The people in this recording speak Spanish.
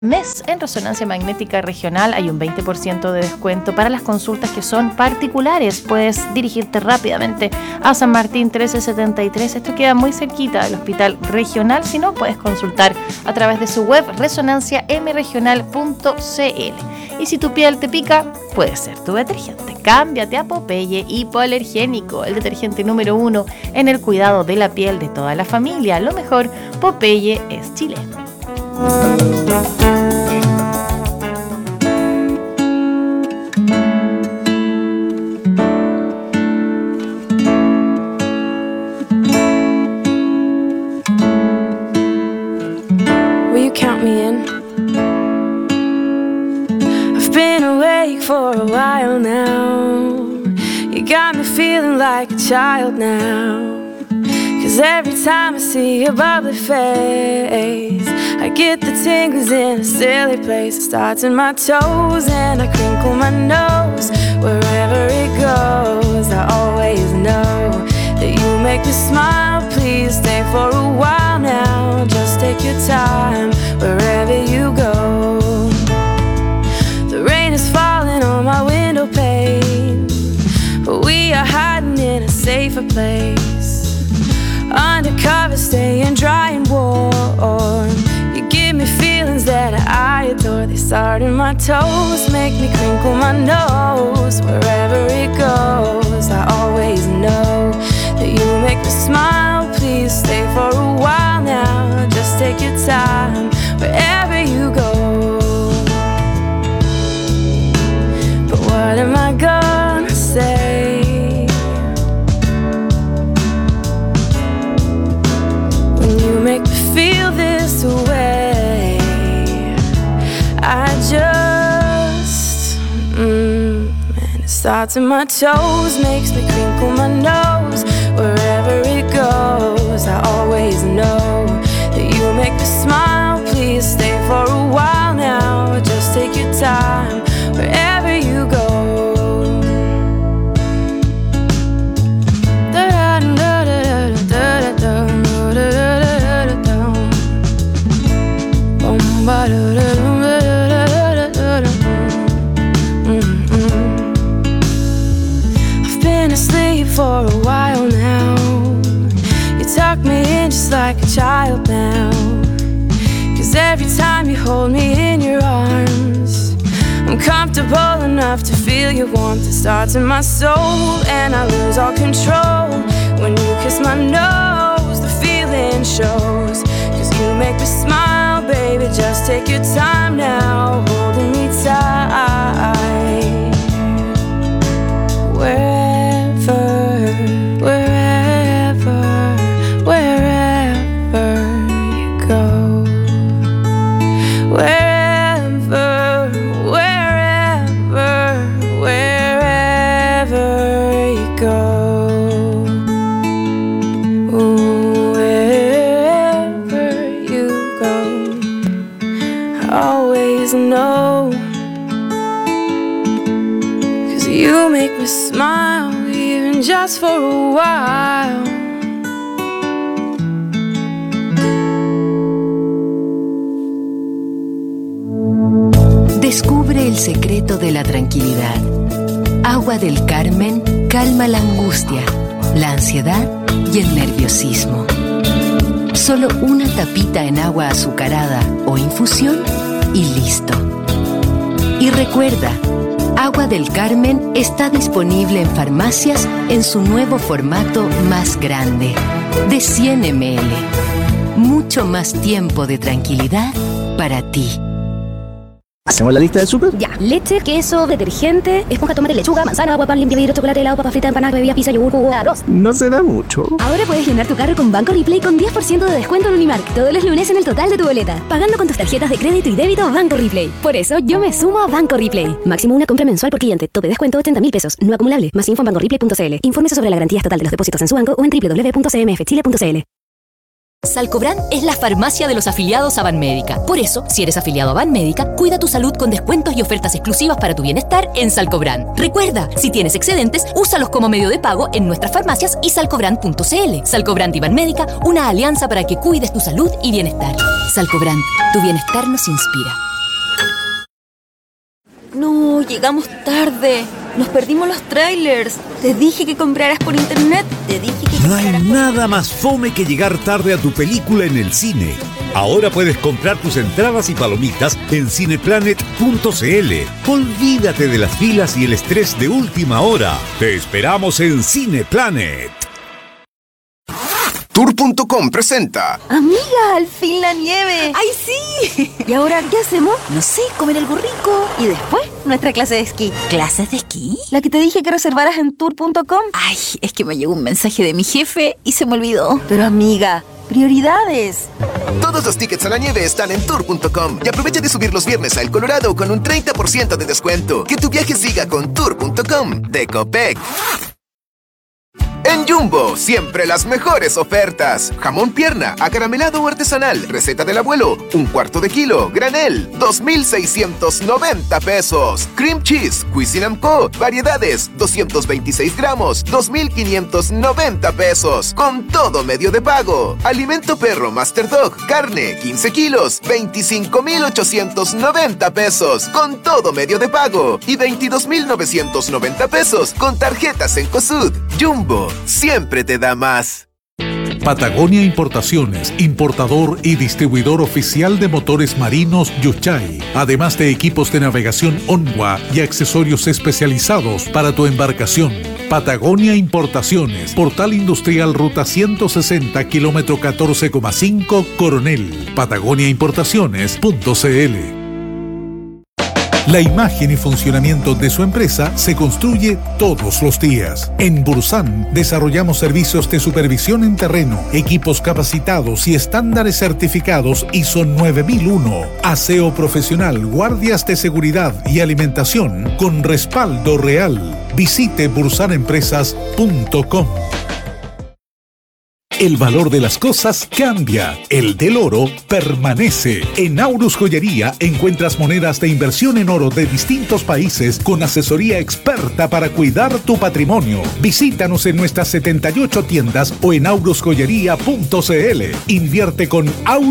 mes en Resonancia Magnética Regional hay un 20% de descuento para las consultas que son particulares. Puedes dirigirte rápidamente a San Martín 1373. Esto queda muy cerquita del Hospital Regional. Si no, puedes consultar a través de su web resonanciamregional.cl. Y si tu piel te pica, puede ser tu detergente. Cámbiate a Popeye Hipoalergénico, el detergente número 1 en el cuidado de la piel de toda la familia. Lo mejor, Popeye es chileno. Will you count me in? I've been awake for a while now. You got me feeling like a child now. 'Cause every time I see your bubbly face, I get the tingles in a silly place. It starts in my toes and I crinkle my nose. Wherever it goes, I always know that you make me smile. Please stay for a while now. Just take your time wherever you go. The rain is falling on my window pane, but we are hiding in a safer place. Undercover, staying dry and warm. You give me feelings that I adore. They start in my toes, make me crinkle my nose. Wherever it goes, I always know that you make me smile. Please stay for a while now. Just take your time wherever you go. But what am I gonna say? Make me feel this way. I just and it starts in my toes, makes me crinkle my nose. Wherever it goes, I always know that you make me smile. Please stay for a while now. Just take your time wherever you go. I've been asleep for a while now. You tuck me in just like a child now. 'Cause every time you hold me in your arms, I'm comfortable enough to feel your warmth. It starts in my soul and I lose all control. When you kiss my nose, the feeling shows. 'Cause you make me smile, baby, just take your time now, holding me tight. Wherever you go. Wherever you go. Always know, 'cause you make me smile, even just for a while. Descubre el secreto de la tranquilidad. Agua del Carmen calma la angustia, la ansiedad y el nerviosismo. Solo una tapita en agua azucarada o infusión y listo. Y recuerda, Agua del Carmen está disponible en farmacias en su nuevo formato más grande, de 100 ml. Mucho más tiempo de tranquilidad para ti. ¿Hacemos la lista del súper? Ya, leche, queso, detergente, esponja, tomate, lechuga, manzana, agua, pan, limpia vidrio, chocolate, helado, papa frita, empanadas, bebidas, pizza, yogur, jugo, arroz. No se da mucho. Ahora puedes llenar tu carro con Banco Replay con 10% de descuento en Unimark todos los lunes en el total de tu boleta, pagando con tus tarjetas de crédito y débito Banco Replay. Por eso yo me sumo a Banco Replay. Máximo una compra mensual por cliente. Tope descuento 80.000 pesos. No acumulable. Más info en bancoreplay.cl. Infórmese sobre la garantía estatal de los depósitos en su banco o en www.cmfchile.cl. Salcobran es la farmacia de los afiliados a Banmédica. Por eso, si eres afiliado a Banmédica, cuida tu salud con descuentos y ofertas exclusivas para tu bienestar en Salcobran. Recuerda, si tienes excedentes, úsalos como medio de pago en nuestras farmacias y salcobran.cl. Salcobran y Banmédica, una alianza para que cuides tu salud y bienestar. Salcobran, tu bienestar nos inspira. No, llegamos tarde. Nos perdimos los trailers. Te dije que compraras por internet. No hay nada más fome que llegar tarde a tu película en el cine. Ahora puedes comprar tus entradas y palomitas en cineplanet.cl. Olvídate de las filas y el estrés de última hora. Te esperamos en Cineplanet. Tour.com presenta. Amiga, al fin la nieve. ¡Ay, sí! ¿Y ahora qué hacemos? No sé, comer algo rico. Y después, nuestra clase de esquí. ¿Clases de esquí? La que te dije que reservaras en Tour.com. Ay, es que me llegó un mensaje de mi jefe y se me olvidó. Pero amiga, prioridades. Todos los tickets a la nieve están en Tour.com y aprovecha de subir los viernes a El Colorado con un 30% de descuento. Que tu viaje siga con Tour.com de Copec. En Jumbo, siempre las mejores ofertas. Jamón pierna, acaramelado o artesanal, receta del abuelo, 1/4 kilo, granel, 2,690 pesos. Cream cheese, Cuisine & Co, variedades, 226 gramos, 2,590 pesos. Con todo medio de pago. Alimento perro Master Dog, carne, 15 kilos, 25,890 pesos. Con todo medio de pago. Y 22,990 pesos con tarjetas en COSUD. Jumbo, siempre te da más. Patagonia Importaciones, importador y distribuidor oficial de motores marinos Yuchay, además de equipos de navegación Onwa y accesorios especializados para tu embarcación. Patagonia Importaciones, Portal Industrial Ruta 160, kilómetro 14,5, Coronel. patagoniaimportaciones.cl. La imagen y funcionamiento de su empresa se construye todos los días. En Bursan desarrollamos servicios de supervisión en terreno, equipos capacitados y estándares certificados ISO 9001, aseo profesional, guardias de seguridad y alimentación con respaldo real. Visite bursanempresas.com. El valor de las cosas cambia, el del oro permanece. En Aurus Joyería encuentras monedas de inversión en oro de distintos países con asesoría experta para cuidar tu patrimonio. Visítanos en nuestras 78 tiendas o en aurusjoyería.cl. Invierte con Aurus